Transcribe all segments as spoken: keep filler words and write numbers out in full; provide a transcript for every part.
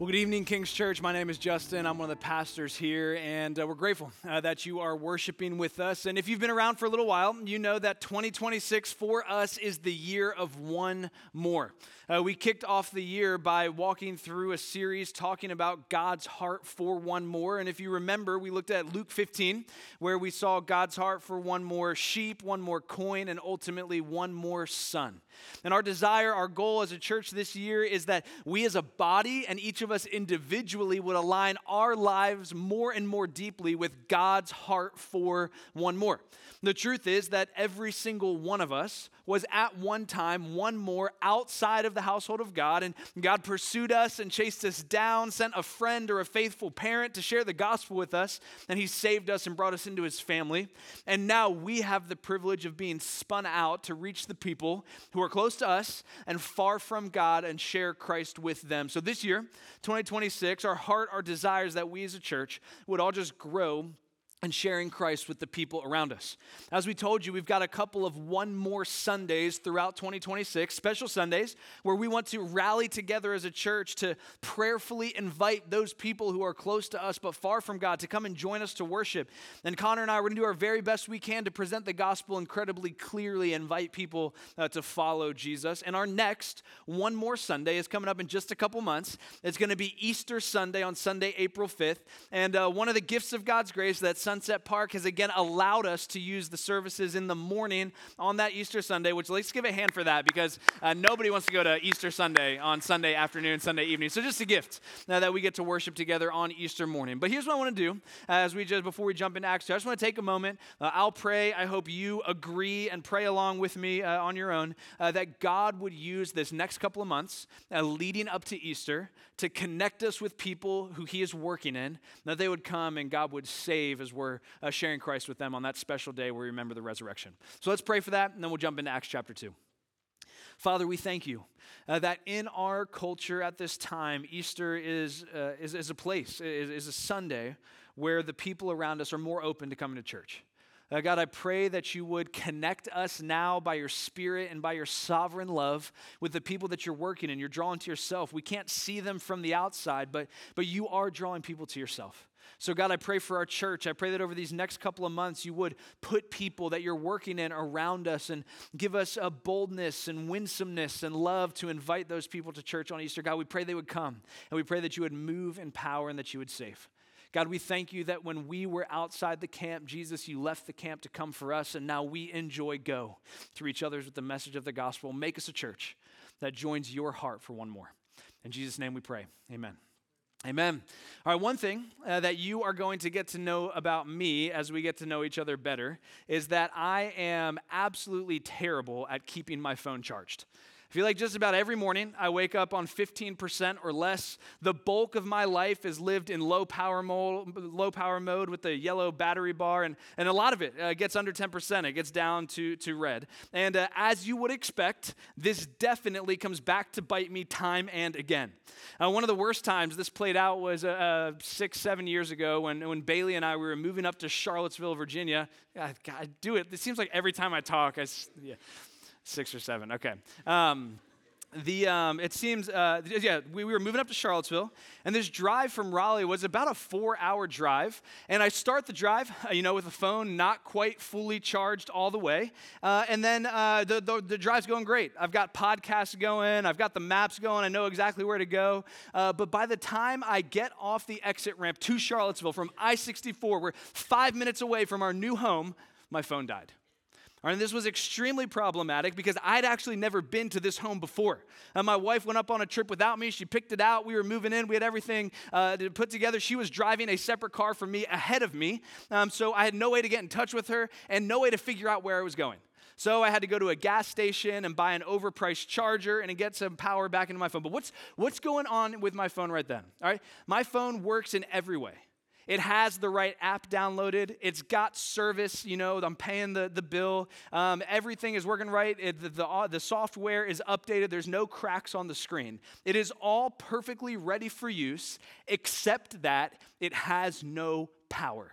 Well, good evening, King's Church. My name is Justin. I'm one of the pastors here, and uh, we're grateful uh, that you are worshiping with us. And if you've been around for a little while, you know that twenty twenty-six for us is the year of one more. Uh, we kicked off the year by walking through a series talking about God's heart for one more. And if you remember, we looked at Luke fifteen, where we saw God's heart for one more sheep, one more coin, and ultimately one more son. And our desire, our goal as a church this year is that we as a body and each of us individually would align our lives more and more deeply with God's heart for one more. The truth is that every single one of us was at one time one more outside of the household of God, and God pursued us and chased us down, sent a friend or a faithful parent to share the gospel with us, and he saved us and brought us into his family. And now we have the privilege of being spun out to reach the people who are close to us and far from God and share Christ with them. So this year, twenty twenty-six, our heart, our desire is that we as a church would all just grow and sharing Christ with the people around us. As we told you, we've got a couple of one more Sundays throughout twenty twenty-six, special Sundays, where we want to rally together as a church to prayerfully invite those people who are close to us but far from God to come and join us to worship. And Connor and I, we're going to do our very best we can to present the gospel incredibly clearly, invite people uh, to follow Jesus. And our next one more Sunday is coming up in just a couple months. It's going to be Easter Sunday on Sunday, April fifth. And uh, one of the gifts of God's grace that Sunset Park has again allowed us to use the services in the morning on that Easter Sunday, which let's give a hand for that because uh, nobody wants to go to Easter Sunday on Sunday afternoon, Sunday evening. So just a gift uh, that we get to worship together on Easter morning. But here's what I want to do uh, as we just, before we jump into Acts two, I just want to take a moment. Uh, I'll pray. I hope you agree and pray along with me uh, on your own uh, that God would use this next couple of months uh, leading up to Easter to connect us with people who he is working in, that they would come and God would save as we're uh, sharing Christ with them on that special day where we remember the resurrection. So let's pray for that, and then we'll jump into Acts chapter two. Father, we thank you uh, that in our culture at this time, Easter is uh, is, is a place, is, is a Sunday where the people around us are more open to coming to church. Uh, God, I pray that you would connect us now by your Spirit and by your sovereign love with the people that you're working in. You're drawing to yourself. We can't see them from the outside, but, but you are drawing people to yourself. So God, I pray for our church. I pray that over these next couple of months, you would put people that you're working in around us and give us a boldness and winsomeness and love to invite those people to church on Easter. God, we pray they would come, and we pray that you would move in power and that you would save. God, we thank you that when we were outside the camp, Jesus, you left the camp to come for us, and now we enjoy go to reach others with the message of the gospel. Make us a church that joins your heart for one more. In Jesus' name we pray, amen. Amen. All right, one thing uh, that you are going to get to know about me as we get to know each other better is that I am absolutely terrible at keeping my phone charged. I feel like just about every morning I wake up on fifteen percent or less. The bulk of my life is lived in low power mode, low power mode with the yellow battery bar, and, and a lot of it uh, gets under ten percent. It gets down to, to red. And uh, as you would expect, this definitely comes back to bite me time and again. Uh, one of the worst times this played out was uh, uh, six, seven years ago when, when Bailey and I we were moving up to Charlottesville, Virginia. God, God, I do it. It seems like every time I talk, I, yeah. Six or seven, okay. Um, the um, it seems, uh, yeah, we, we were moving up to Charlottesville, and this drive from Raleigh was about a four-hour drive. And I start the drive, uh, you know, with the phone not quite fully charged all the way, uh, and then uh, the, the the drive's going great. I've got podcasts going, I've got the maps going, I know exactly where to go. Uh, but by the time I get off the exit ramp to Charlottesville from I sixty-four, we're five minutes away from our new home, my phone died. All right, and this was extremely problematic because I'd actually never been to this home before. Uh, my wife went up on a trip without me. She picked it out. We were moving in. We had everything uh, put together. She was driving a separate car from me ahead of me. Um, so I had no way to get in touch with her and no way to figure out where I was going. So I had to go to a gas station and buy an overpriced charger and get some power back into my phone. But what's what's going on with my phone right then? All right, my phone works in every way. It has the right app downloaded. It's got service. You know, I'm paying the, the bill. Um, everything is working right. It, the, the, the software is updated. There's no cracks on the screen. It is all perfectly ready for use, except that it has no power.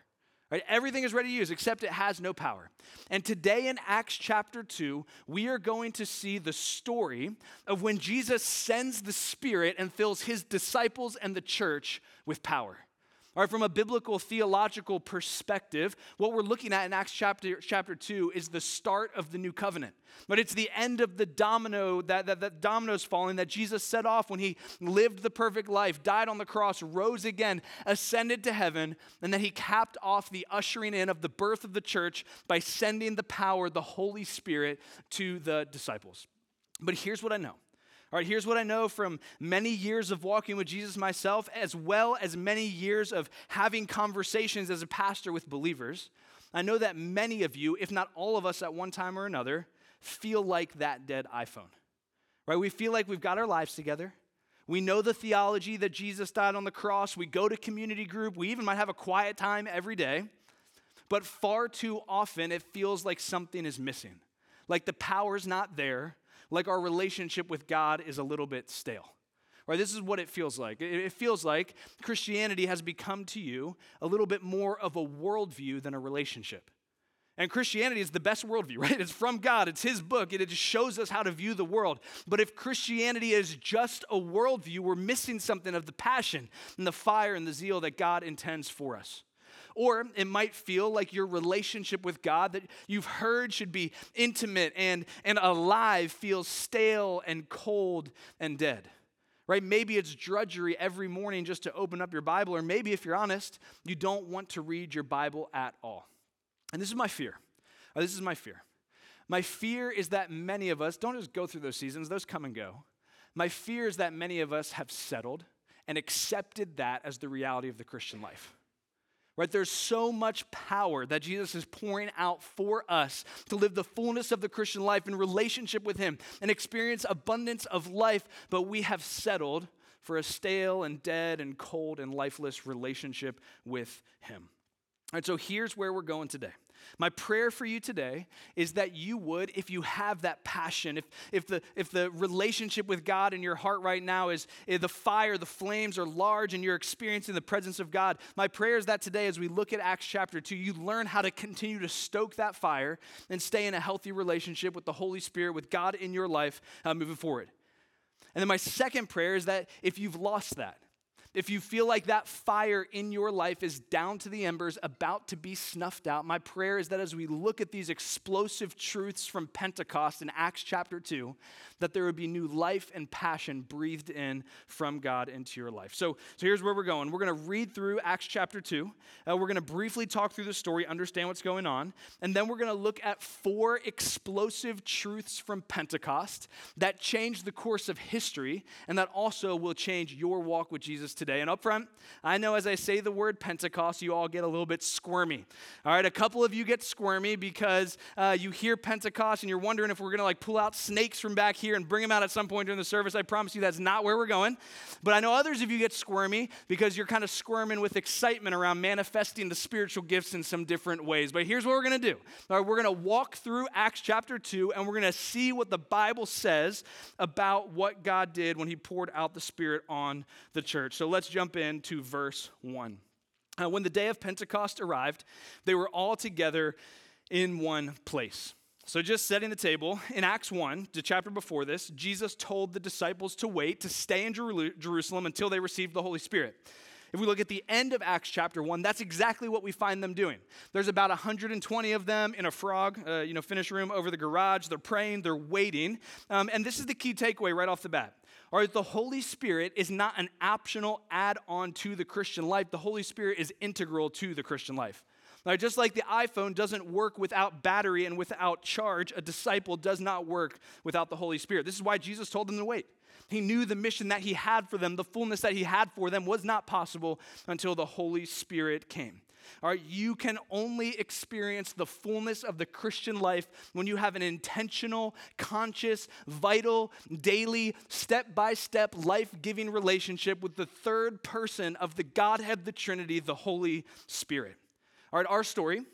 Right? Everything is ready to use, except it has no power. And today in Acts chapter two, we are going to see the story of when Jesus sends the Spirit and fills his disciples and the church with power. All right, from a biblical theological perspective, what we're looking at in Acts chapter, chapter two is the start of the new covenant. But it's the end of the domino, that, that, that dominoes falling that Jesus set off when he lived the perfect life, died on the cross, rose again, ascended to heaven, and then he capped off the ushering in of the birth of the church by sending the power, the Holy Spirit, to the disciples. But here's what I know. All right, here's what I know from many years of walking with Jesus myself, as well as many years of having conversations as a pastor with believers. I know that many of you, if not all of us at one time or another, feel like that dead iPhone. Right? We feel like we've got our lives together. We know the theology that Jesus died on the cross. We go to community group. We even might have a quiet time every day. But far too often, it feels like something is missing. Like the power's not there. Like our relationship with God is a little bit stale. Right? This is what it feels like. It feels like Christianity has become to you a little bit more of a worldview than a relationship. And Christianity is the best worldview, right? It's from God. It's his book. It just shows us how to view the world. But if Christianity is just a worldview, we're missing something of the passion and the fire and the zeal that God intends for us. Or it might feel like your relationship with God that you've heard should be intimate and, and alive feels stale and cold and dead, right? Maybe it's drudgery every morning just to open up your Bible, or maybe if you're honest, you don't want to read your Bible at all. And this is my fear. Uh, this is my fear. My fear is that many of us, don't just go through those seasons, those come and go. My fear is that many of us have settled and accepted that as the reality of the Christian life. Right, there's so much power that Jesus is pouring out for us to live the fullness of the Christian life in relationship with him and experience abundance of life, but we have settled for a stale and dead and cold and lifeless relationship with him. All right, so here's where we're going today. My prayer for you today is that you would, if you have that passion, if if the if the relationship with God in your heart right now is, is the fire, the flames are large and you're experiencing the presence of God, my prayer is that today as we look at Acts chapter two, you learn how to continue to stoke that fire and stay in a healthy relationship with the Holy Spirit, with God in your life uh, moving forward. And then my second prayer is that if you've lost that, if you feel like that fire in your life is down to the embers, about to be snuffed out, my prayer is that as we look at these explosive truths from Pentecost in Acts chapter two, that there would be new life and passion breathed in from God into your life. So, so here's where we're going. We're going to read through Acts chapter two. Uh, we're going to briefly talk through the story, understand what's going on, and then we're going to look at four explosive truths from Pentecost that changed the course of history and that also will change your walk with Jesus today. And up front, I know as I say the word Pentecost, you all get a little bit squirmy. All right, a couple of you get squirmy because uh, you hear Pentecost and you're wondering if we're going to like pull out snakes from back here and bring them out at some point during the service. I promise you that's not where we're going. But I know others of you get squirmy because you're kind of squirming with excitement around manifesting the spiritual gifts in some different ways. But here's what we're going to do. All right, we're going to walk through Acts chapter two and we're going to see what the Bible says about what God did when he poured out the Spirit on the church. So let's jump into verse one. Uh, when the day of Pentecost arrived, they were all together in one place. So just setting the table, in Acts one, the chapter before this, Jesus told the disciples to wait, to stay in Jer- Jerusalem until they received the Holy Spirit. If we look at the end of Acts chapter one, that's exactly what we find them doing. There's about one hundred twenty of them in a frog, uh, you know, finish room over the garage. They're praying, they're waiting. Um, and this is the key takeaway right off the bat. All right, the Holy Spirit is not an optional add-on to the Christian life. The Holy Spirit is integral to the Christian life. Now, just like the iPhone doesn't work without battery and without charge, a disciple does not work without the Holy Spirit. This is why Jesus told them to wait. He knew the mission that he had for them, the fullness that he had for them was not possible until the Holy Spirit came. All right, you can only experience the fullness of the Christian life when you have an intentional, conscious, vital, daily, step-by-step, life-giving relationship with the third person of the Godhead, the Trinity, the Holy Spirit. All right, our story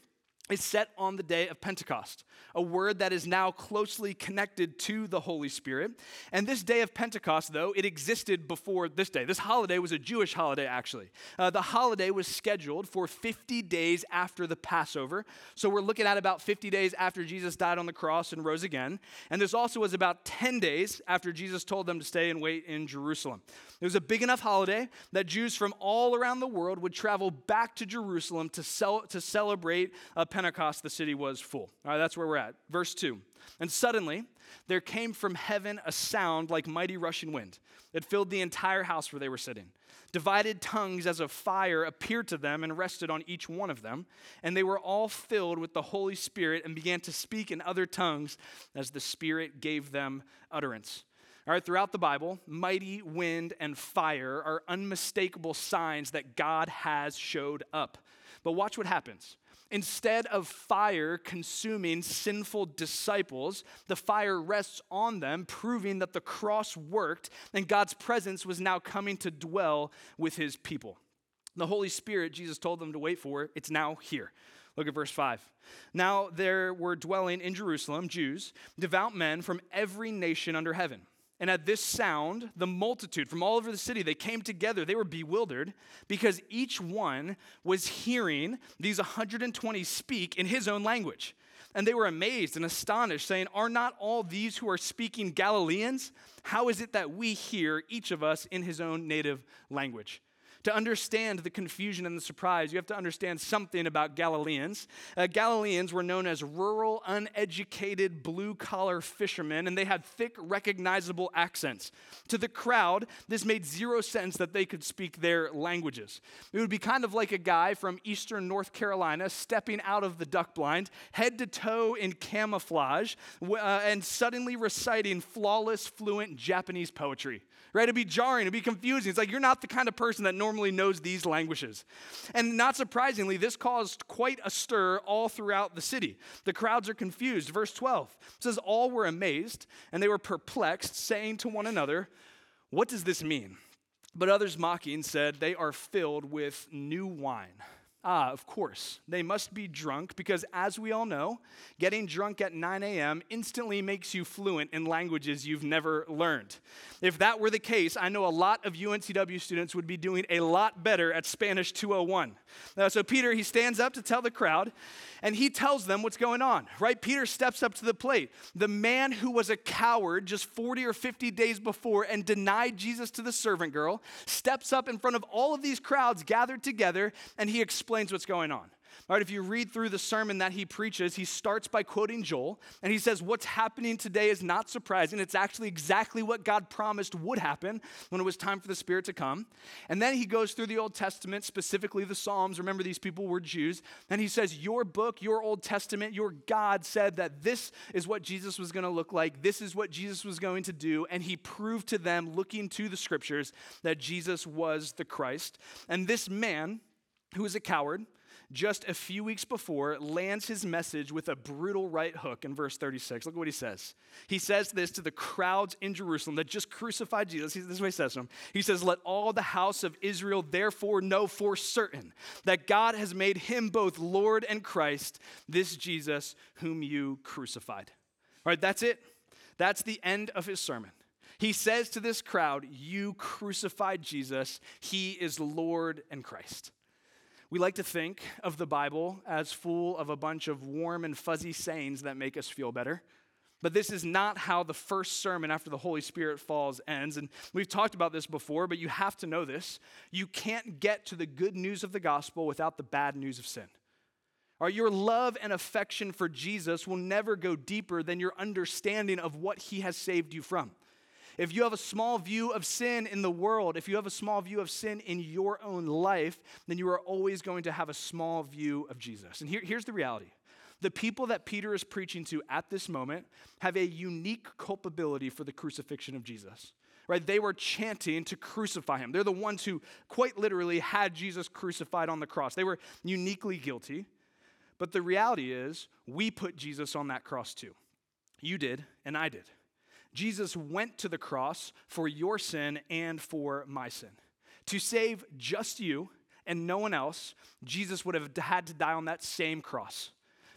is set on the day of Pentecost, a word that is now closely connected to the Holy Spirit. And this day of Pentecost, though, it existed before this day. This holiday was a Jewish holiday, actually. Uh, the holiday was scheduled for fifty days after the Passover. So we're looking at about fifty days after Jesus died on the cross and rose again. And this also was about ten days after Jesus told them to stay and wait in Jerusalem. It was a big enough holiday that Jews from all around the world would travel back to Jerusalem to, cel- to celebrate uh, Pentecost. The city was full. All right, that's where we're at. Verse two. And suddenly there came from heaven a sound like mighty rushing wind. It filled the entire house where they were sitting. Divided tongues as of fire appeared to them and rested on each one of them. And they were all filled with the Holy Spirit and began to speak in other tongues as the Spirit gave them utterance. All right, throughout the Bible, mighty wind and fire are unmistakable signs that God has showed up. But watch what happens. Instead of fire consuming sinful disciples, the fire rests on them, proving that the cross worked and God's presence was now coming to dwell with his people. The Holy Spirit, Jesus told them to wait for, it's now here. Look at verse five. Now there were dwelling in Jerusalem Jews, devout men from every nation under heaven. And at this sound, the multitude from all over the city, they came together. They were bewildered because each one was hearing these one hundred twenty speak in his own language. And they were amazed and astonished, saying, "Are not all these who are speaking Galileans? How is it that we hear, each of us, in his own native language?" To understand the confusion and the surprise, you have to understand something about Galileans. Uh, Galileans were known as rural, uneducated, blue-collar fishermen, and they had thick, recognizable accents. To the crowd, this made zero sense that they could speak their languages. It would be kind of like a guy from eastern North Carolina stepping out of the duck blind, head to toe in camouflage, uh, and suddenly reciting flawless, fluent Japanese poetry. Right? It'd be jarring, it'd be confusing. It's like you're not the kind of person that normally knows these languages. And not surprisingly, this caused quite a stir all throughout the city. The crowds are confused. Verse twelve says, "All were amazed, and they were perplexed, saying to one another, 'What does this mean?' But others mocking said, 'They are filled with new wine.'" Ah, of course, they must be drunk because, as we all know, getting drunk at nine a.m. instantly makes you fluent in languages you've never learned. If that were the case, I know a lot of U N C W students would be doing a lot better at Spanish two oh one. Uh, so Peter, he stands up to tell the crowd, and he tells them what's going on, right? Peter steps up to the plate. The man who was a coward just forty or fifty days before and denied Jesus to the servant girl steps up in front of all of these crowds gathered together, and he explains what's going on. All right, if you read through the sermon that he preaches, he starts by quoting Joel, and he says, what's happening today is not surprising. It's actually exactly what God promised would happen when it was time for the Spirit to come. And then he goes through the Old Testament, specifically the Psalms. Remember, these people were Jews. And he says, your book, your Old Testament, your God said that this is what Jesus was going to look like. This is what Jesus was going to do. And he proved to them, looking to the scriptures, that Jesus was the Christ. And this man, who is a coward, just a few weeks before, lands his message with a brutal right hook in verse thirty-six. Look at what he says. He says this to the crowds in Jerusalem that just crucified Jesus. This is what he says to them. He says, "Let all the house of Israel therefore know for certain that God has made him both Lord and Christ, this Jesus whom you crucified." All right, that's it. That's the end of his sermon. He says to this crowd, you crucified Jesus. He is Lord and Christ. We like to think of the Bible as full of a bunch of warm and fuzzy sayings that make us feel better. But this is not how the first sermon after the Holy Spirit falls ends. And we've talked about this before, but you have to know this. You can't get to the good news of the gospel without the bad news of sin. Or your love and affection for Jesus will never go deeper than your understanding of what he has saved you from. If you have a small view of sin in the world, if you have a small view of sin in your own life, then you are always going to have a small view of Jesus. And here, here's the reality. The people that Peter is preaching to at this moment have a unique culpability for the crucifixion of Jesus. Right? They were chanting to crucify him. They're the ones who quite literally had Jesus crucified on the cross. They were uniquely guilty. But the reality is, we put Jesus on that cross too. You did, and I did. Jesus went to the cross for your sin and for my sin. To save just you and no one else, Jesus would have had to die on that same cross.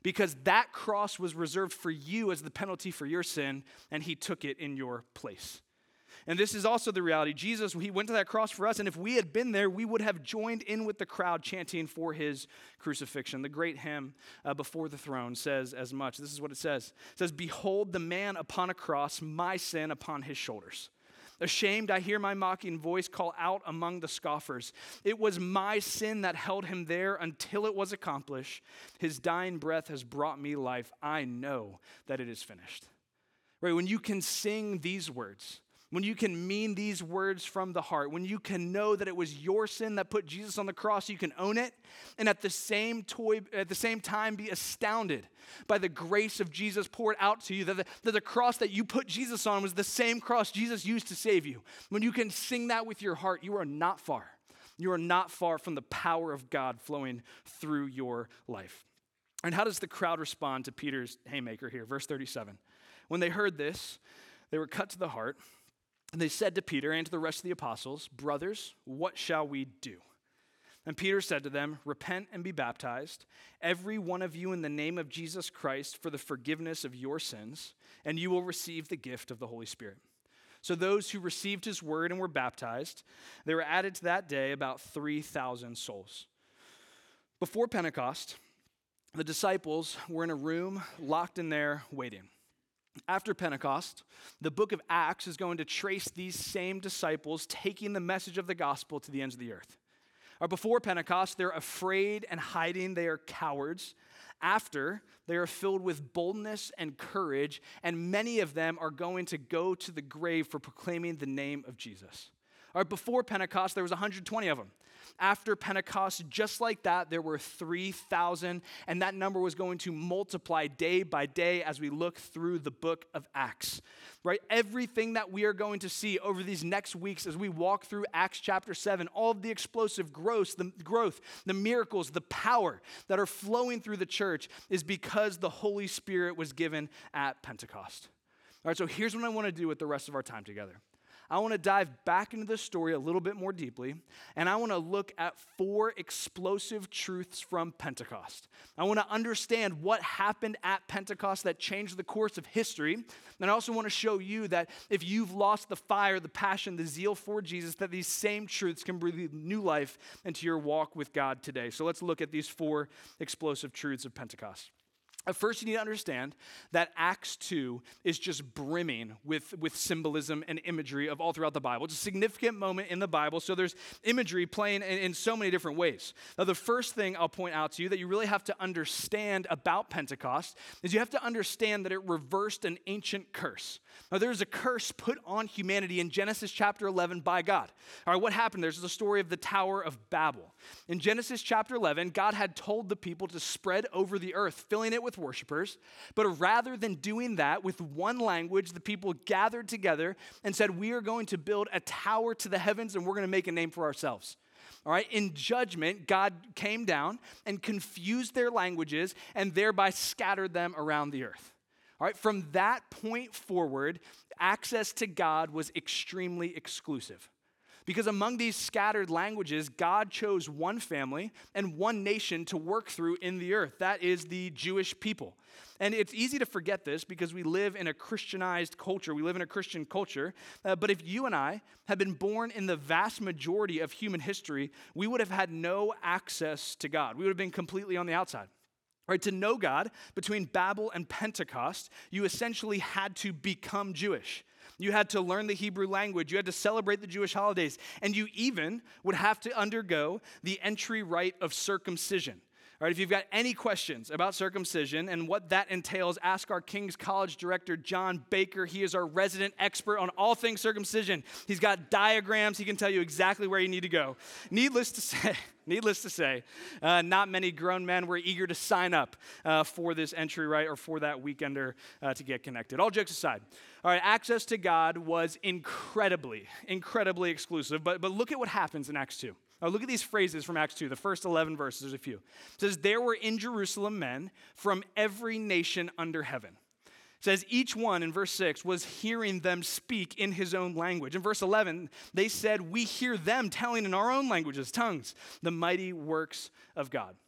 because that cross was reserved for you as the penalty for your sin, and he took it in your place. And this is also the reality. Jesus, he went to that cross for us, and if we had been there, we would have joined in with the crowd chanting for his crucifixion. The great hymn, uh, Before the Throne, says as much. This is what it says. It says, "Behold the man upon a cross, my sin upon his shoulders. Ashamed, I hear my mocking voice call out among the scoffers. It was my sin that held him there until it was accomplished. His dying breath has brought me life. I know that it is finished." Right? When you can sing these words, when you can mean these words from the heart, when you can know that it was your sin that put Jesus on the cross, you can own it, and at the same toy, at the same time be astounded by the grace of Jesus poured out to you, that the, that the cross that you put Jesus on was the same cross Jesus used to save you. When you can sing that with your heart, you are not far. You are not far from the power of God flowing through your life. And how does the crowd respond to Peter's haymaker here? Verse thirty-seven. When they heard this, they were cut to the heart. And they said to Peter and to the rest of the apostles, "Brothers, what shall we do?" And Peter said to them, "Repent and be baptized, every one of you in the name of Jesus Christ for the forgiveness of your sins, and you will receive the gift of the Holy Spirit." So those who received his word and were baptized, there were added to that day about three thousand souls. Before Pentecost, the disciples were in a room locked in there waiting. After Pentecost, the book of Acts is going to trace these same disciples taking the message of the gospel to the ends of the earth. Or before Pentecost, they're afraid and hiding. They are cowards. After, they are filled with boldness and courage, and many of them are going to go to the grave for proclaiming the name of Jesus. Or before Pentecost, there was one hundred twenty of them. After Pentecost, just like that, there were three thousand, and that number was going to multiply day by day as we look through the book of Acts, right? Everything that we are going to see over these next weeks as we walk through Acts chapter seven, all of the explosive growth, the growth, the miracles, the power that are flowing through the church is because the Holy Spirit was given at Pentecost. All right, so here's what I want to do with the rest of our time together. I want to dive back into this story a little bit more deeply, and I want to look at four explosive truths from Pentecost. I want to understand what happened at Pentecost that changed the course of history, and I also want to show you that if you've lost the fire, the passion, the zeal for Jesus, that these same truths can breathe new life into your walk with God today. So let's look at these four explosive truths of Pentecost. At first, you need to understand that Acts two is just brimming with, with symbolism and imagery of all throughout the Bible. It's a significant moment in the Bible, so there's imagery playing in, in so many different ways. Now, the first thing I'll point out to you that you really have to understand about Pentecost is you have to understand that it reversed an ancient curse. Now, there's a curse put on humanity in Genesis chapter eleven by God. All right, what happened? There's the story of the Tower of Babel. In Genesis chapter eleven, God had told the people to spread over the earth, filling it with worshipers, but rather than doing that with one language, the people gathered together and said, "We are going to build a tower to the heavens and we're going to make a name for ourselves." All right, in judgment, God came down and confused their languages and thereby scattered them around the earth. All right, from that point forward, access to God was extremely exclusive. Because among these scattered languages, God chose one family and one nation to work through in the earth. That is the Jewish people. And it's easy to forget this because we live in a Christianized culture. We live in a Christian culture. Uh, but if you and I had been born in the vast majority of human history, we would have had no access to God. We would have been completely on the outside. Right, to know God, between Babel and Pentecost, you essentially had to become Jewish. You had to learn the Hebrew language. You had to celebrate the Jewish holidays. And you even would have to undergo the entry rite of circumcision. All right, if you've got any questions about circumcision and what that entails, ask our King's College director, John Baker. He is our resident expert on all things circumcision. He's got diagrams. He can tell you exactly where you need to go. Needless to say, needless to say, uh, not many grown men were eager to sign up uh, for this entry rite or for that weekender uh, to get connected. All jokes aside, all right, access to God was incredibly, incredibly exclusive. But, but look at what happens in Acts two. Now look at these phrases from Acts two, the first eleven verses, there's a few. It says, "There were in Jerusalem men from every nation under heaven." It says, each one, in verse six, was hearing them speak in his own language. In verse eleven, they said, "We hear them telling in our own languages, tongues, the mighty works of God."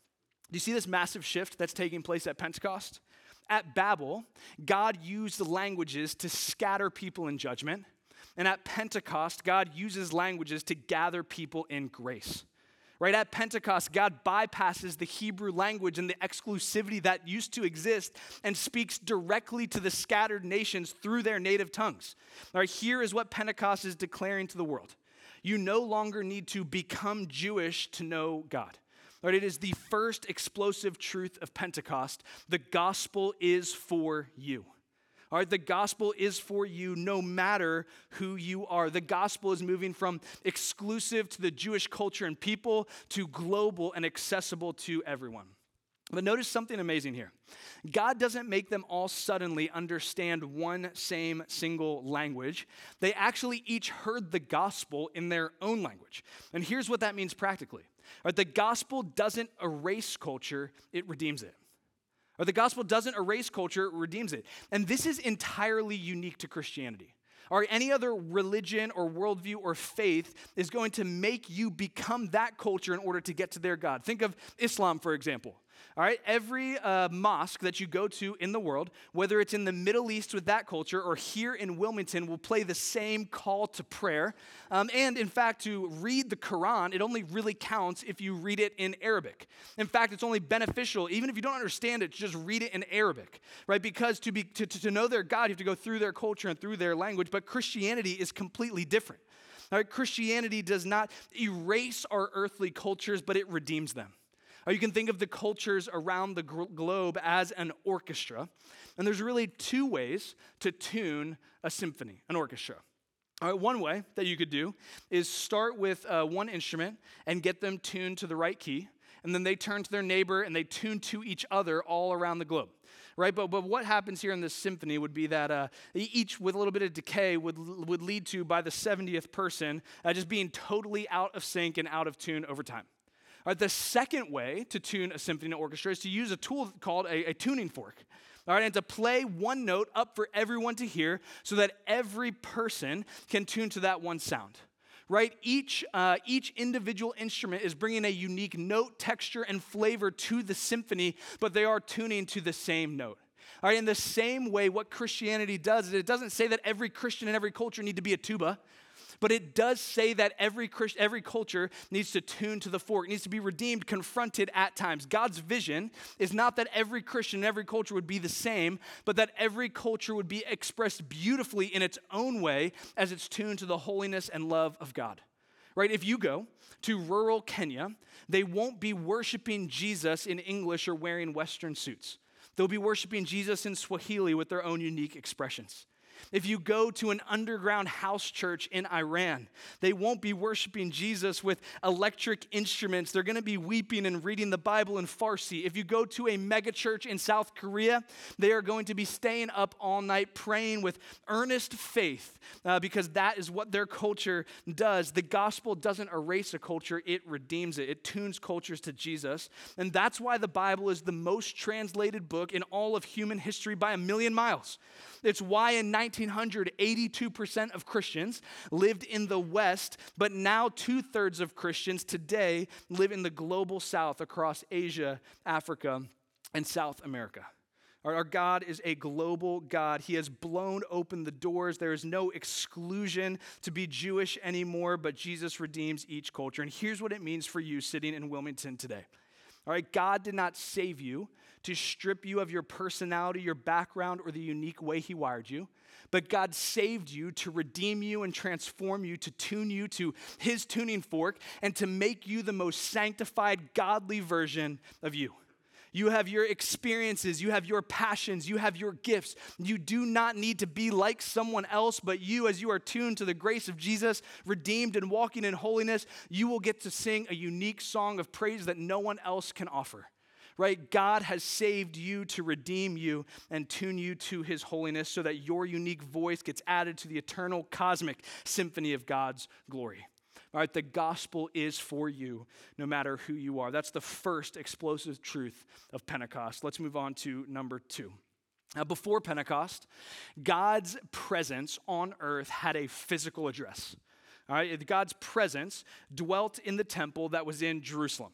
Do you see this massive shift that's taking place at Pentecost? At Babel, God used the languages to scatter people in judgment. And at Pentecost, God uses languages to gather people in grace. Right at Pentecost, God bypasses the Hebrew language and the exclusivity that used to exist and speaks directly to the scattered nations through their native tongues. All right, here is what Pentecost is declaring to the world. You no longer need to become Jewish to know God. Right, it is the first explosive truth of Pentecost. The gospel is for you. All right, the gospel is for you no matter who you are. The gospel is moving from exclusive to the Jewish culture and people to global and accessible to everyone. But notice something amazing here. God doesn't make them all suddenly understand one same single language. They actually each heard the gospel in their own language. And here's what that means practically. All right, the gospel doesn't erase culture, it redeems it. Or the gospel doesn't erase culture, it redeems it. And this is entirely unique to Christianity. Or any other religion or worldview or faith is going to make you become that culture in order to get to their God. Think of Islam, for example. All right, every uh, mosque that you go to in the world, whether it's in the Middle East with that culture or here in Wilmington, will play the same call to prayer. Um, and in fact, to read the Quran, it only really counts if you read it in Arabic. In fact, it's only beneficial, even if you don't understand it, to just read it in Arabic, right? Because to be to, to know their God, you have to go through their culture and through their language. But Christianity is completely different. All right, Christianity does not erase our earthly cultures, but it redeems them. Or you can think of the cultures around the globe as an orchestra. And there's really two ways to tune a symphony, an orchestra. All right, one way that you could do is start with uh, one instrument and get them tuned to the right key. And then they turn to their neighbor and they tune to each other all around the globe. Right, but, but what happens here in this symphony would be that uh, each with a little bit of decay would, would lead to, by the seventieth person, uh, just being totally out of sync and out of tune over time. All right, the second way to tune a symphony and orchestra is to use a tool called a, a tuning fork. All right, and to play one note up for everyone to hear so that every person can tune to that one sound. Right, each, uh, each individual instrument is bringing a unique note, texture, and flavor to the symphony, but they are tuning to the same note. All right, in the same way, what Christianity does is it doesn't say that every Christian in every culture need to be a tuba. But it does say that every Christ, every culture needs to tune to the fork. It needs to be redeemed, confronted at times. God's vision is not that every Christian in every culture would be the same, but that every culture would be expressed beautifully in its own way as it's tuned to the holiness and love of God. Right? If you go to rural Kenya, they won't be worshiping Jesus in English or wearing Western suits. They'll be worshiping Jesus in Swahili with their own unique expressions. If you go to an underground house church in Iran, they won't be worshiping Jesus with electric instruments. They're going to be weeping and reading the Bible in Farsi. If you go to a megachurch in South Korea, they are going to be staying up all night praying with earnest faith uh, because that is what their culture does. The gospel doesn't erase a culture, it redeems it. It tunes cultures to Jesus. And that's why the Bible is the most translated book in all of human history by a million miles. It's why in nineteen hundred, eighty-two percent of Christians lived in the West, but now two-thirds of Christians today live in the global South across Asia, Africa, and South America. Our, our God is a global God. He has blown open the doors. There is no exclusion to be Jewish anymore, but Jesus redeems each culture. And here's what it means for you sitting in Wilmington today. All right, God did not save you to strip you of your personality, your background, or the unique way he wired you. But God saved you to redeem you and transform you, to tune you to his tuning fork, and to make you the most sanctified, godly version of you. You have your experiences, you have your passions, you have your gifts. You do not need to be like someone else, but you, as you are tuned to the grace of Jesus, redeemed and walking in holiness, you will get to sing a unique song of praise that no one else can offer. Right? God has saved you to redeem you and tune you to his holiness so that your unique voice gets added to the eternal cosmic symphony of God's glory. All right, the gospel is for you no matter who you are. That's the first explosive truth of Pentecost. Let's move on to number two. Now, before Pentecost, God's presence on earth had a physical address. All right, God's presence dwelt in the temple that was in Jerusalem.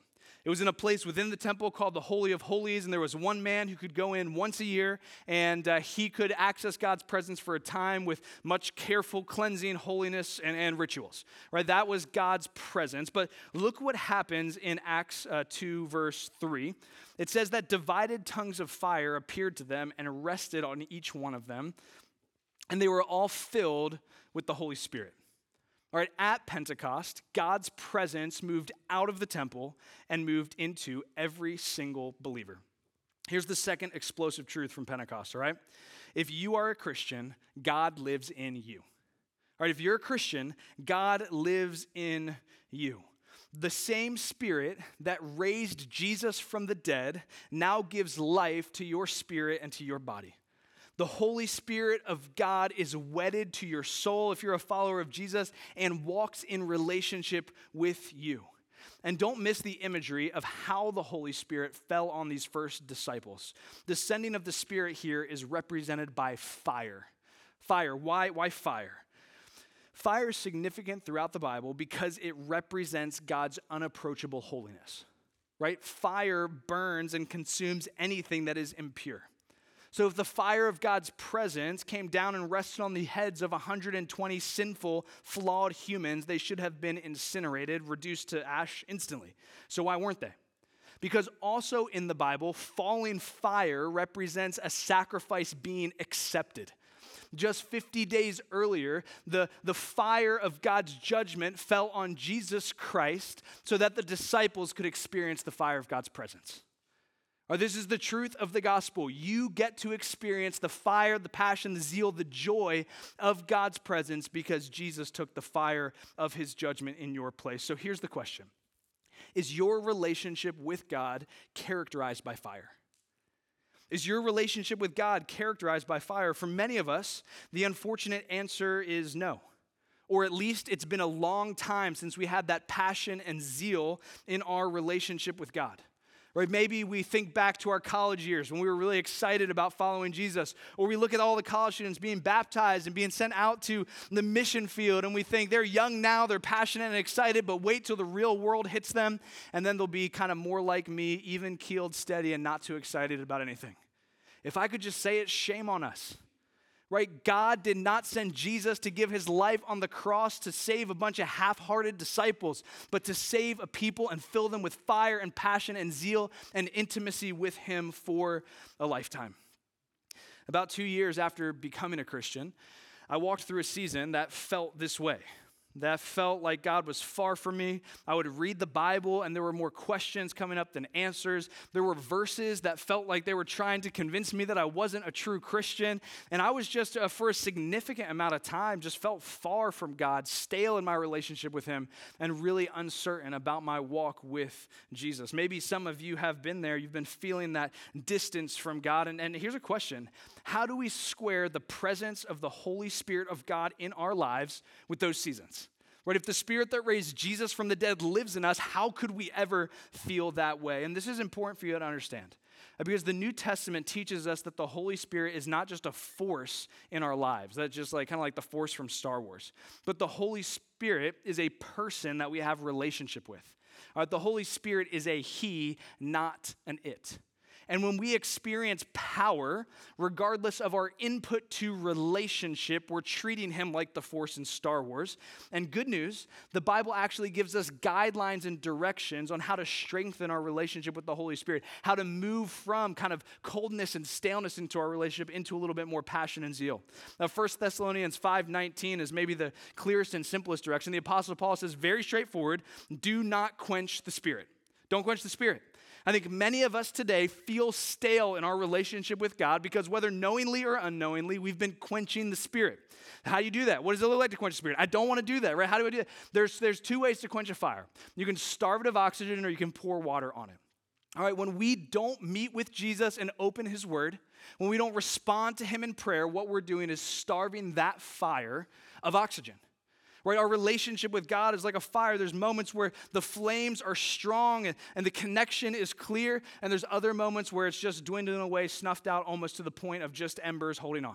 It was in a place within the temple called the Holy of Holies, and there was one man who could go in once a year, and uh, he could access God's presence for a time with much careful cleansing, holiness, and, and rituals. Right? That was God's presence. But look what happens in Acts uh, two, verse three. It says that divided tongues of fire appeared to them and rested on each one of them, and they were all filled with the Holy Spirit. All right, at Pentecost, God's presence moved out of the temple and moved into every single believer. Here's the second explosive truth from Pentecost, all right? If you are a Christian, God lives in you. All right, if you're a Christian, God lives in you. The same Spirit that raised Jesus from the dead now gives life to your spirit and to your body. The Holy Spirit of God is wedded to your soul if you're a follower of Jesus and walks in relationship with you. And don't miss the imagery of how the Holy Spirit fell on these first disciples. The sending of the Spirit here is represented by fire. Fire. Why, why fire? Fire is significant throughout the Bible because it represents God's unapproachable holiness. Right? Fire burns and consumes anything that is impure. So if the fire of God's presence came down and rested on the heads of one hundred twenty sinful, flawed humans, they should have been incinerated, reduced to ash instantly. So why weren't they? Because also in the Bible, falling fire represents a sacrifice being accepted. Just fifty days earlier, the, the fire of God's judgment fell on Jesus Christ so that the disciples could experience the fire of God's presence. Or this is the truth of the gospel. You get to experience the fire, the passion, the zeal, the joy of God's presence because Jesus took the fire of his judgment in your place. So here's the question. Is your relationship with God characterized by fire? Is your relationship with God characterized by fire? For many of us, the unfortunate answer is no. Or at least it's been a long time since we had that passion and zeal in our relationship with God. Right? Maybe we think back to our college years when we were really excited about following Jesus. Or we look at all the college students being baptized and being sent out to the mission field, and we think they're young now, they're passionate and excited, but wait till the real world hits them, and then they'll be kind of more like me, even-keeled, steady, and not too excited about anything. If I could just say it, shame on us. Right? God did not send Jesus to give his life on the cross to save a bunch of half-hearted disciples, but to save a people and fill them with fire and passion and zeal and intimacy with him for a lifetime. About two years after becoming a Christian, I walked through a season that felt this way. That felt like God was far from me. I would read the Bible and there were more questions coming up than answers. There were verses that felt like they were trying to convince me that I wasn't a true Christian. And I was just, uh, for a significant amount of time, just felt far from God, stale in my relationship with him, and really uncertain about my walk with Jesus. Maybe some of you have been there. You've been feeling that distance from God. And, and here's a question. How do we square the presence of the Holy Spirit of God in our lives with those seasons? Right? If the Spirit that raised Jesus from the dead lives in us, how could we ever feel that way? And this is important for you to understand. Because the New Testament teaches us that the Holy Spirit is not just a force in our lives. That's just like kind of like the force from Star Wars. But the Holy Spirit is a person that we have relationship with. All right, the Holy Spirit is a he, not an it. And when we experience power, regardless of our input to relationship, we're treating him like the Force in Star Wars. And good news, the Bible actually gives us guidelines and directions on how to strengthen our relationship with the Holy Spirit, how to move from kind of coldness and staleness into our relationship into a little bit more passion and zeal. Now, First Thessalonians five nineteen is maybe the clearest and simplest direction. The Apostle Paul says, very straightforward, do not quench the Spirit. Don't quench the Spirit. I think many of us today feel stale in our relationship with God because whether knowingly or unknowingly, we've been quenching the Spirit. How do you do that? What does it look like to quench the Spirit? I don't want to do that, right? How do I do that? There's, there's two ways to quench a fire. You can starve it of oxygen or you can pour water on it. All right, when we don't meet with Jesus and open his word, when we don't respond to him in prayer, what we're doing is starving that fire of oxygen. Right, our relationship with God is like a fire. There's moments where the flames are strong and, and the connection is clear, and there's other moments where it's just dwindling away, snuffed out almost to the point of just embers holding on.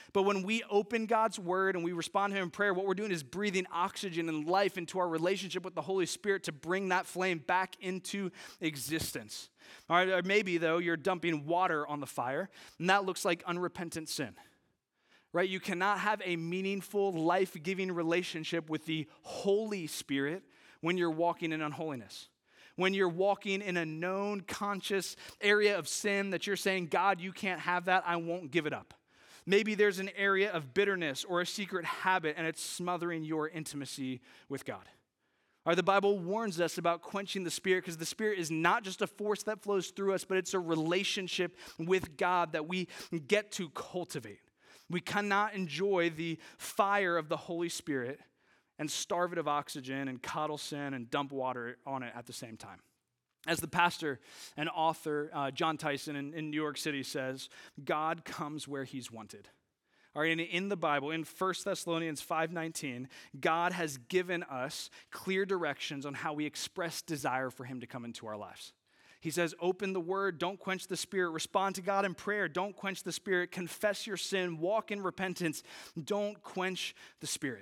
But when we open God's word and we respond to him in prayer, what we're doing is breathing oxygen and life into our relationship with the Holy Spirit to bring that flame back into existence. All right, or maybe, though, you're dumping water on the fire, and that looks like unrepentant sin. Right? You cannot have a meaningful, life-giving relationship with the Holy Spirit when you're walking in unholiness. When you're walking in a known, conscious area of sin that you're saying, God, you can't have that, I won't give it up. Maybe there's an area of bitterness or a secret habit, and it's smothering your intimacy with God. All right, the Bible warns us about quenching the Spirit because the Spirit is not just a force that flows through us, but it's a relationship with God that we get to cultivate. We cannot enjoy the fire of the Holy Spirit and starve it of oxygen and coddle sin and dump water on it at the same time. As the pastor and author uh, John Tyson in, in New York City says, God comes where he's wanted. All right, and in the Bible, in First Thessalonians five nineteen, God has given us clear directions on how we express desire for him to come into our lives. He says, open the word, don't quench the Spirit, respond to God in prayer, don't quench the Spirit, confess your sin, walk in repentance, don't quench the Spirit.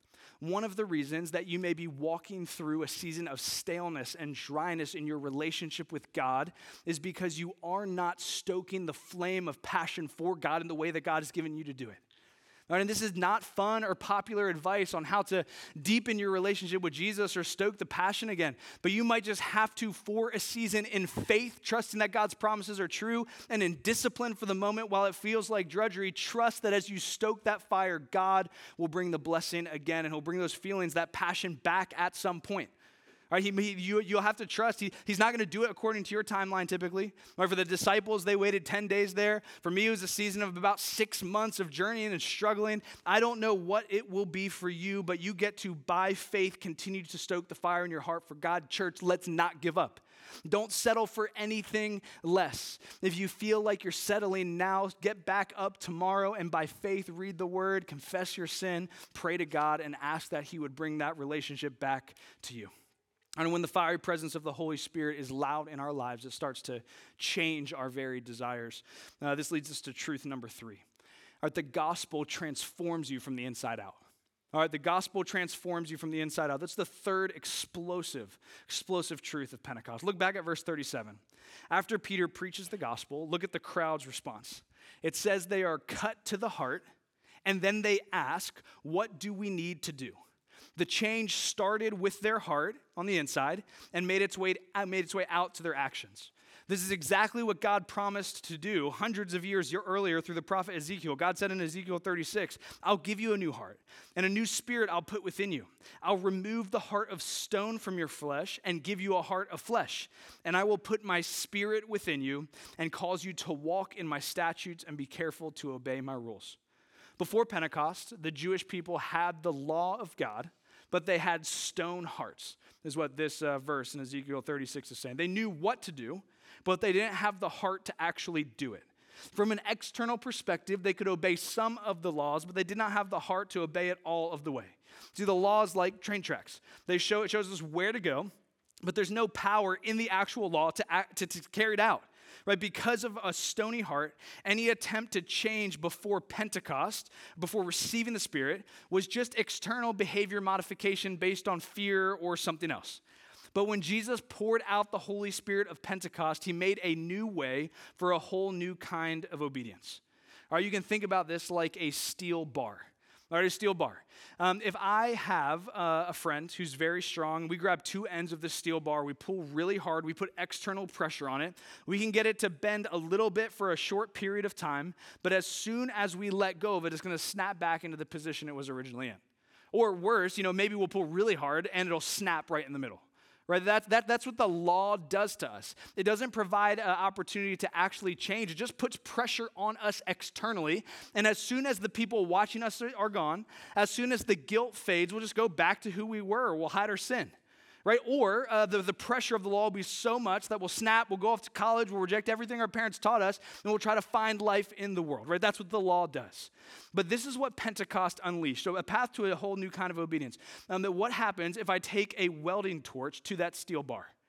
One of the reasons that you may be walking through a season of staleness and dryness in your relationship with God is because you are not stoking the flame of passion for God in the way that God has given you to do it. All right, and this is not fun or popular advice on how to deepen your relationship with Jesus or stoke the passion again. But you might just have to, for a season, in faith, trusting that God's promises are true, and in discipline for the moment while it feels like drudgery, trust that as you stoke that fire, God will bring the blessing again, and he'll bring those feelings, that passion back at some point. All right, he, he, you, you'll have to trust. He, he's not going to do it according to your timeline typically. Right, for the disciples, they waited ten days there. For me, it was a season of about six months of journeying and struggling. I don't know what it will be for you, but you get to, by faith, continue to stoke the fire in your heart for God. Church, let's not give up. Don't settle for anything less. If you feel like you're settling now, get back up tomorrow and by faith read the word, confess your sin, pray to God, and ask that he would bring that relationship back to you. And when the fiery presence of the Holy Spirit is loud in our lives, it starts to change our very desires. Uh, this leads us to truth number three. All right, the gospel transforms you from the inside out. All right, the gospel transforms you from the inside out. That's the third explosive, explosive truth of Pentecost. Look back at verse thirty-seven. After Peter preaches the gospel, look at the crowd's response. It says they are cut to the heart, and then they ask, what do we need to do? The change started with their heart on the inside and made its way, made its way out to their actions. This is exactly what God promised to do hundreds of years earlier through the prophet Ezekiel. God said in Ezekiel thirty-six, I'll give you a new heart, and a new spirit I'll put within you. I'll remove the heart of stone from your flesh and give you a heart of flesh. And I will put my spirit within you and cause you to walk in my statutes and be careful to obey my rules. Before Pentecost, the Jewish people had the law of God, but they had stone hearts, is what this uh, verse in Ezekiel thirty-six is saying. They knew what to do, but they didn't have the heart to actually do it. From an external perspective, they could obey some of the laws, but they did not have the heart to obey it all of the way. See, the laws like train tracks. They show it shows us where to go, but there's no power in the actual law to, act, to, to carry it out. Right, because of a stony heart, any attempt to change before Pentecost, before receiving the Spirit, was just external behavior modification based on fear or something else. But when Jesus poured out the Holy Spirit of Pentecost, he made a new way for a whole new kind of obedience. All right, you can think about this like a steel bar. All right, a steel bar. Um, if I have uh, a friend who's very strong, we grab two ends of the steel bar, we pull really hard, we put external pressure on it, we can get it to bend a little bit for a short period of time, but as soon as we let go of it, it's going to snap back into the position it was originally in. Or worse, you know, maybe we'll pull really hard and it'll snap right in the middle. Right, that, that, that's what the law does to us. It doesn't provide an opportunity to actually change. It just puts pressure on us externally. And as soon as the people watching us are gone, as soon as the guilt fades, we'll just go back to who we were. We'll hide our sin. Right? Or uh, the, the pressure of the law will be so much that we'll snap, we'll go off to college, we'll reject everything our parents taught us, and we'll try to find life in the world. Right? That's what the law does. But this is what Pentecost unleashed. So a path to a whole new kind of obedience. Um, that what happens if I take a welding torch to that steel bar?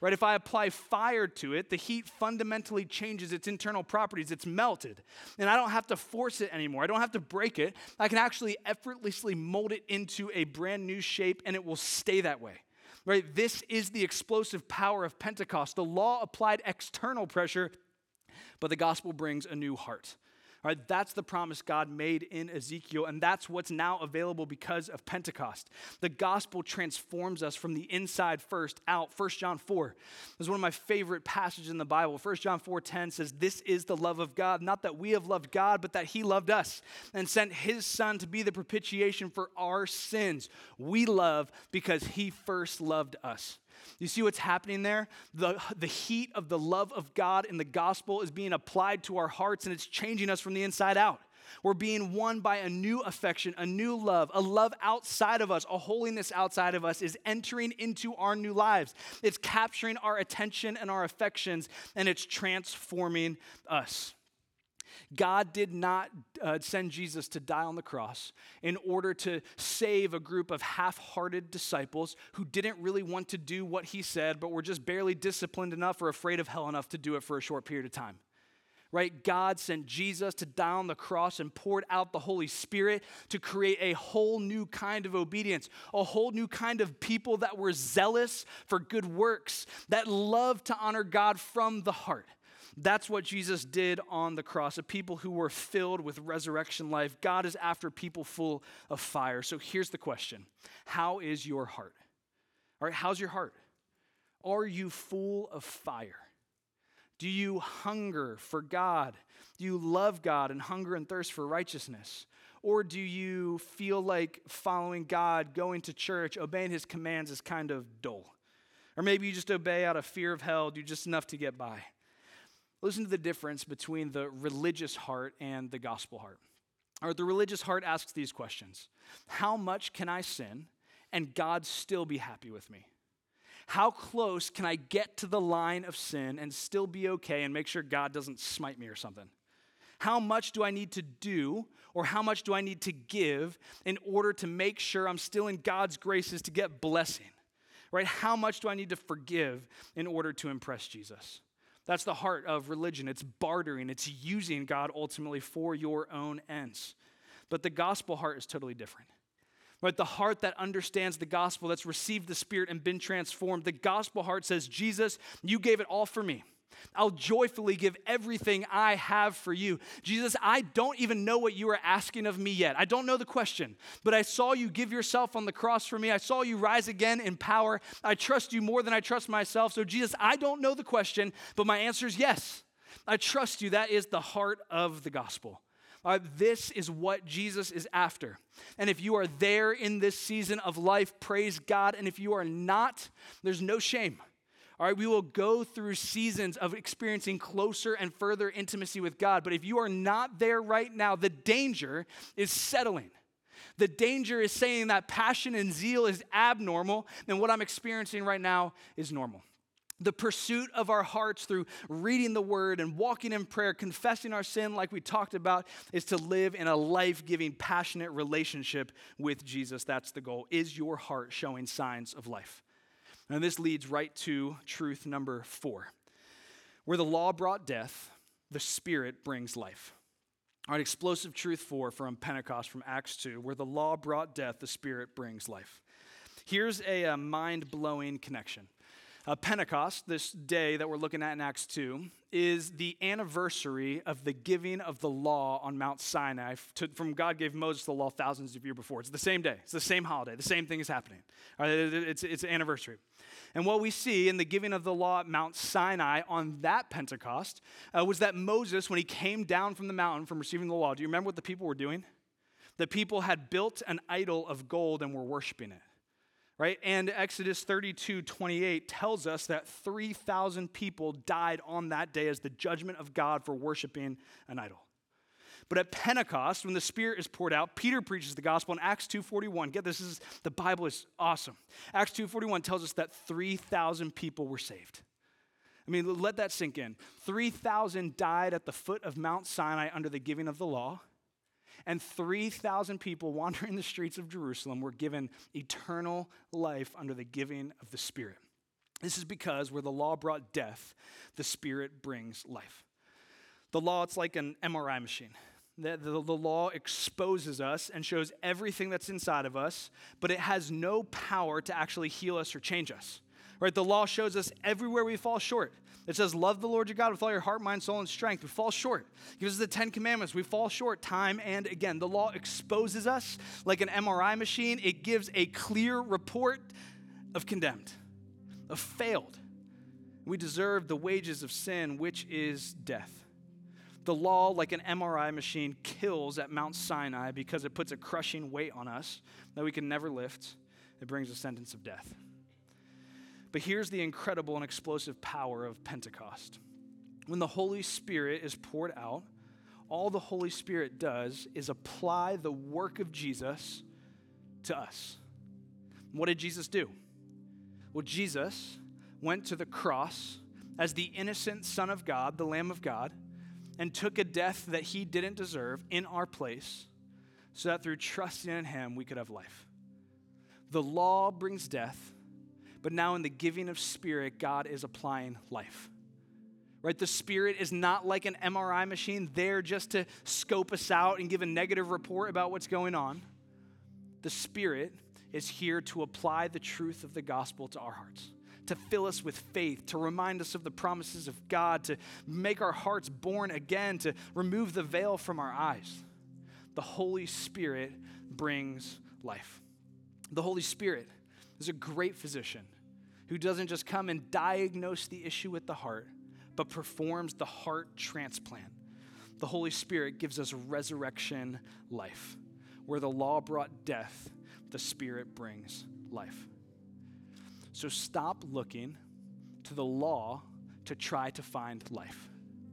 right? If I apply fire to it, the heat fundamentally changes its internal properties. It's melted. And I don't have to force it anymore. I don't have to break it. I can actually effortlessly mold it into a brand new shape, and it will stay that way. Right? This is the explosive power of Pentecost. The law applied external pressure, but the gospel brings a new heart. All right, that's the promise God made in Ezekiel, and that's what's now available because of Pentecost. The gospel transforms us from the inside first out. First John four is one of my favorite passages in the Bible. First John four ten says, "This is the love of God, not that we have loved God, but that he loved us and sent his son to be the propitiation for our sins. We love because he first loved us." You see what's happening there? The, the heat of the love of God in the gospel is being applied to our hearts, and it's changing us from the inside out. We're being won by a new affection, a new love, a love outside of us, a holiness outside of us is entering into our new lives. It's capturing our attention and our affections, and it's transforming us. God did not uh, send Jesus to die on the cross in order to save a group of half-hearted disciples who didn't really want to do what he said, but were just barely disciplined enough or afraid of hell enough to do it for a short period of time. Right? God sent Jesus to die on the cross and poured out the Holy Spirit to create a whole new kind of obedience, a whole new kind of people that were zealous for good works, that loved to honor God from the heart. That's what Jesus did on the cross, a people who were filled with resurrection life. God is after people full of fire. So here's the question. How is your heart? All right, how's your heart? Are you full of fire? Do you hunger for God? Do you love God and hunger and thirst for righteousness? Or do you feel like following God, going to church, obeying his commands is kind of dull? Or maybe you just obey out of fear of hell, do just enough to get by. Listen to the difference between the religious heart and the gospel heart. Or the religious heart asks these questions. How much can I sin and God still be happy with me? How close can I get to the line of sin and still be okay and make sure God doesn't smite me or something? How much do I need to do or how much do I need to give in order to make sure I'm still in God's graces to get blessing? Right? How much do I need to forgive in order to impress Jesus? That's the heart of religion. It's bartering. It's using God ultimately for your own ends. But the gospel heart is totally different. Right? The heart that understands the gospel, that's received the Spirit and been transformed. The gospel heart says, Jesus, you gave it all for me. I'll joyfully give everything I have for you. Jesus, I don't even know what you are asking of me yet. I don't know the question, but I saw you give yourself on the cross for me. I saw you rise again in power. I trust you more than I trust myself. So Jesus, I don't know the question, but my answer is yes. I trust you. That is the heart of the gospel. Uh, this is what Jesus is after. And if you are there in this season of life, praise God. And if you are not, there's no shame. All right, we will go through seasons of experiencing closer and further intimacy with God. But if you are not there right now, the danger is settling. The danger is saying that passion and zeal is abnormal, and what I'm experiencing right now is normal. The pursuit of our hearts through reading the word and walking in prayer, confessing our sin like we talked about, is to live in a life-giving, passionate relationship with Jesus. That's the goal. Is your heart showing signs of life? And this leads right to truth number four. Where the law brought death, the Spirit brings life. All right, explosive truth four from Pentecost, from Acts two. Where the law brought death, the Spirit brings life. Here's a, a mind-blowing connection. Uh, Pentecost, this day that we're looking at in Acts two, is the anniversary of the giving of the law on Mount Sinai. To, from God gave Moses the law thousands of years before. It's the same day. It's the same holiday. The same thing is happening. All right, it, it's, it's an anniversary. And what we see in the giving of the law at Mount Sinai on that Pentecost uh, was that Moses, when he came down from the mountain from receiving the law, do you remember what the people were doing? The people had built an idol of gold and were worshiping it. Right? And Exodus thirty-two twenty-eight tells us that three thousand people died on that day as the judgment of God for worshiping an idol. But at Pentecost, when the Spirit is poured out, Peter preaches the gospel in Acts two forty-one. Get this, this is, the Bible is awesome. Acts two forty-one tells us that three thousand people were saved. I mean, let that sink in. three thousand died at the foot of Mount Sinai under the giving of the law. And three thousand people wandering the streets of Jerusalem were given eternal life under the giving of the Spirit. This is because where the law brought death, the Spirit brings life. The law, it's like an M R I machine. The, the, the law exposes us and shows everything that's inside of us, but it has no power to actually heal us or change us. Right? The law shows us everywhere we fall short. It says, love the Lord your God with all your heart, mind, soul, and strength. We fall short. It gives us the Ten Commandments. We fall short time and again. The law exposes us like an M R I machine. It gives a clear report of condemned, of failed. We deserve the wages of sin, which is death. The law, like an M R I machine, kills at Mount Sinai because it puts a crushing weight on us that we can never lift. It brings a sentence of death. But here's the incredible and explosive power of Pentecost. When the Holy Spirit is poured out, all the Holy Spirit does is apply the work of Jesus to us. What did Jesus do? Well, Jesus went to the cross as the innocent Son of God, the Lamb of God, and took a death that he didn't deserve in our place so that through trusting in him, we could have life. The law brings death, but now in the giving of Spirit, God is applying life. Right? The Spirit is not like an M R I machine there just to scope us out and give a negative report about what's going on. The Spirit is here to apply the truth of the gospel to our hearts, to fill us with faith, to remind us of the promises of God, to make our hearts born again, to remove the veil from our eyes. The Holy Spirit brings life. The Holy Spirit is a great physician who doesn't just come and diagnose the issue with the heart, but performs the heart transplant. The Holy Spirit gives us resurrection life. Where the law brought death, the Spirit brings life. So stop looking to the law to try to find life.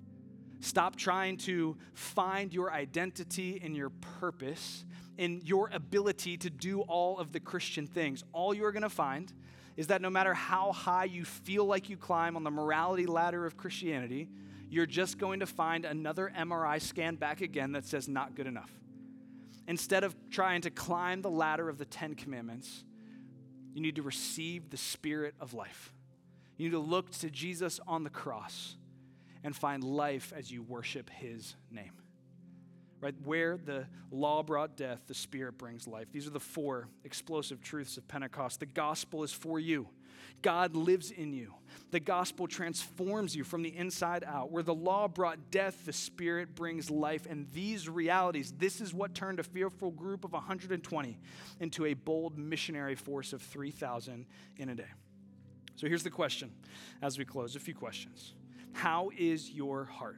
Stop trying to find your identity and your purpose in your ability to do all of the Christian things. All you're going to find is that no matter how high you feel like you climb on the morality ladder of Christianity, you're just going to find another M R I scan back again that says not good enough. Instead of trying to climb the ladder of the Ten Commandments, you need to receive the Spirit of life. You need to look to Jesus on the cross and find life as you worship his name. Right? Where the law brought death, the Spirit brings life. These are the four explosive truths of Pentecost. The gospel is for you. God lives in you. The gospel transforms you from the inside out. Where the law brought death, the Spirit brings life. And these realities, this is what turned a fearful group of one hundred twenty into a bold missionary force of three thousand in a day. So here's the question as we close, a few questions. How is your heart?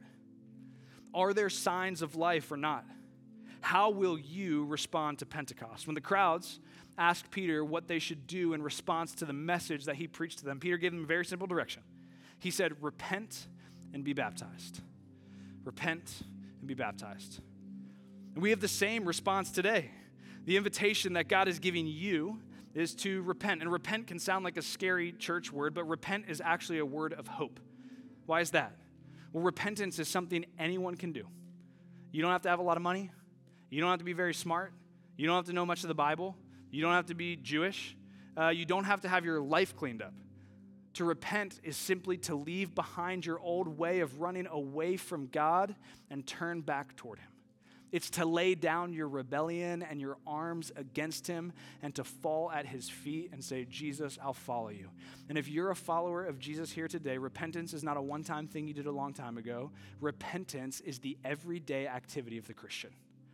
Are there signs of life or not? How will you respond to Pentecost? When the crowds asked Peter what they should do in response to the message that he preached to them, Peter gave them a very simple direction. He said, repent and be baptized. Repent and be baptized. And we have the same response today. The invitation that God is giving you is to repent. And repent can sound like a scary church word, but repent is actually a word of hope. Why is that? Well, repentance is something anyone can do. You don't have to have a lot of money. You don't have to be very smart. You don't have to know much of the Bible. You don't have to be Jewish. Uh, you don't have to have your life cleaned up. To repent is simply to leave behind your old way of running away from God and turn back toward him. It's to lay down your rebellion and your arms against him and to fall at his feet and say, Jesus, I'll follow you. And if you're a follower of Jesus here today, repentance is not a one-time thing you did a long time ago. Repentance is the everyday activity of the Christian.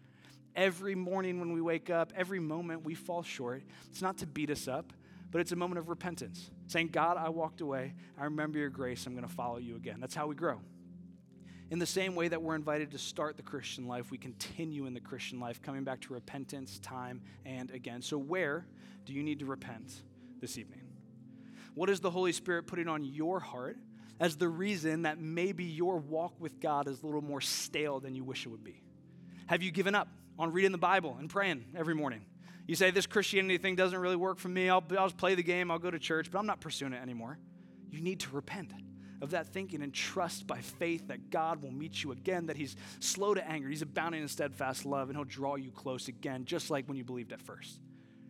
Every morning when we wake up, every moment we fall short, it's not to beat us up, but it's a moment of repentance. Saying, God, I walked away. I remember your grace. I'm going to follow you again. That's how we grow. In the same way that we're invited to start the Christian life, we continue in the Christian life, coming back to repentance time and again. So where do you need to repent this evening? What is the Holy Spirit putting on your heart as the reason that maybe your walk with God is a little more stale than you wish it would be? Have you given up on reading the Bible and praying every morning? You say, this Christianity thing doesn't really work for me. I'll, I'll just play the game. I'll go to church, but I'm not pursuing it anymore. You need to repent of that thinking and trust by faith that God will meet you again, that he's slow to anger, he's abounding in steadfast love, and he'll draw you close again, just like when you believed at first.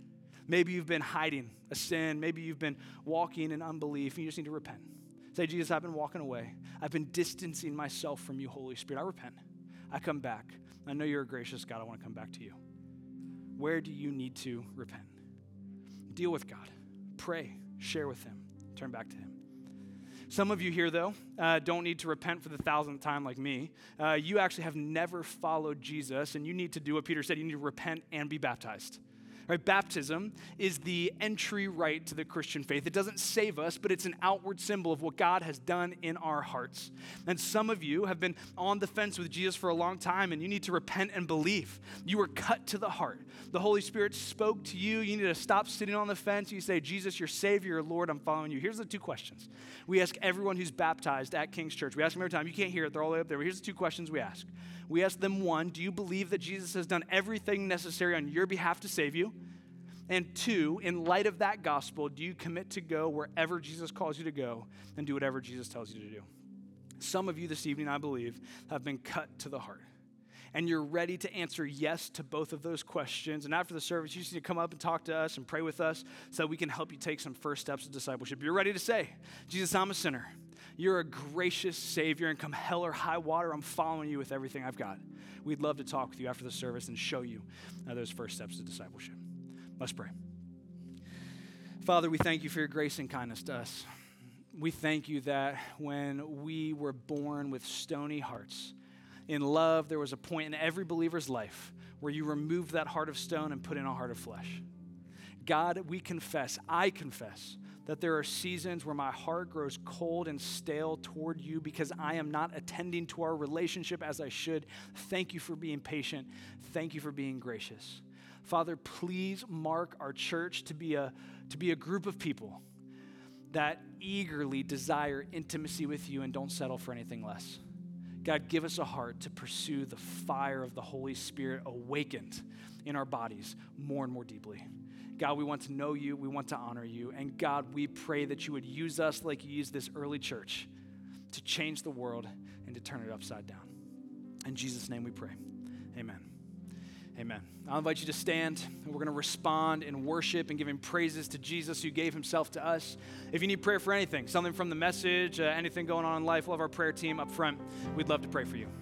Maybe you've been hiding a sin. Maybe you've been walking in unbelief, and you just need to repent. Say, Jesus, I've been walking away. I've been distancing myself from you, Holy Spirit. I repent. I come back. I know you're a gracious God. I want to come back to you. Where do you need to repent? Deal with God. Pray. Share with him. Turn back to him. Some of you here, though, uh, don't need to repent for the thousandth time like me. Uh, you actually have never followed Jesus, and you need to do what Peter said. You need to repent and be baptized. Right? Baptism is the entry rite to the Christian faith. It doesn't save us, but it's an outward symbol of what God has done in our hearts. And some of you have been on the fence with Jesus for a long time, and you need to repent and believe. You were cut to the heart. The Holy Spirit spoke to you. You need to stop sitting on the fence. You say, Jesus, you're Savior, you're Lord, I'm following you. Here's the two questions. We ask everyone who's baptized at King's Church. We ask them every time. You can't hear it. They're all the way up there. But here's the two questions we ask. We ask them, one, do you believe that Jesus has done everything necessary on your behalf to save you? And two, in light of that gospel, do you commit to go wherever Jesus calls you to go and do whatever Jesus tells you to do? Some of you this evening, I believe, have been cut to the heart. And you're ready to answer yes to both of those questions. And after the service, you just need to come up and talk to us and pray with us so that we can help you take some first steps of discipleship. You're ready to say, Jesus, I'm a sinner. You're a gracious Savior, and come hell or high water, I'm following you with everything I've got. We'd love to talk with you after the service and show you uh, those first steps to discipleship. Let's pray. Father, we thank you for your grace and kindness to us. We thank you that when we were born with stony hearts, in love, there was a point in every believer's life where you removed that heart of stone and put in a heart of flesh. God, we confess, I confess, that there are seasons where my heart grows cold and stale toward you because I am not attending to our relationship as I should. Thank you for being patient. Thank you for being gracious. Father, please mark our church to be a, to be a group of people that eagerly desire intimacy with you and don't settle for anything less. God, give us a heart to pursue the fire of the Holy Spirit awakened in our bodies more and more deeply. God, we want to know you. We want to honor you. And God, we pray that you would use us like you used this early church to change the world and to turn it upside down. In Jesus' name we pray. Amen. Amen. I'll invite you to stand, and we're going to respond in worship and giving praises to Jesus who gave himself to us. If you need prayer for anything, something from the message, uh, anything going on in life, we'll have our prayer team up front. We'd love to pray for you.